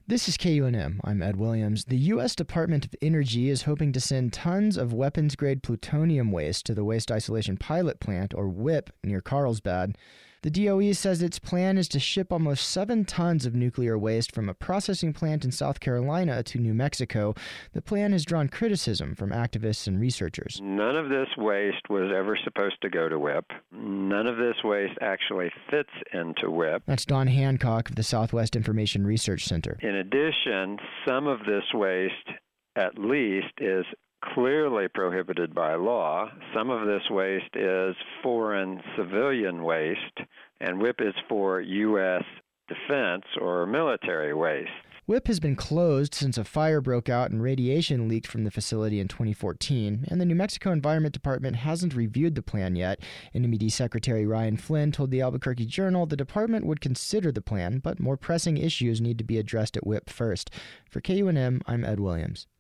This is KUNM. I'm Ed Williams. The U.S. Department of Energy is hoping to send tons of weapons-grade plutonium waste to the Waste Isolation Pilot Plant, or WIPP, near Carlsbad. The DOE says its plan is to ship almost 7 tons of nuclear waste from a processing plant in South Carolina to New Mexico. The plan has drawn criticism from activists and researchers. None of this waste was ever supposed to go to WIPP. None of this waste actually fits into WIPP. That's Don Hancock of the Southwest Information Research Center. In addition, some of this waste, at least, is clearly prohibited by law. Some of this waste is foreign civilian waste, and WIPP is for U.S. defense or military waste. WIPP has been closed since a fire broke out and radiation leaked from the facility in 2014, and the New Mexico Environment Department hasn't reviewed the plan yet. NMED Secretary Ryan Flynn told the Albuquerque Journal the department would consider the plan, but more pressing issues need to be addressed at WIPP first. For KUNM, I'm Ed Williams.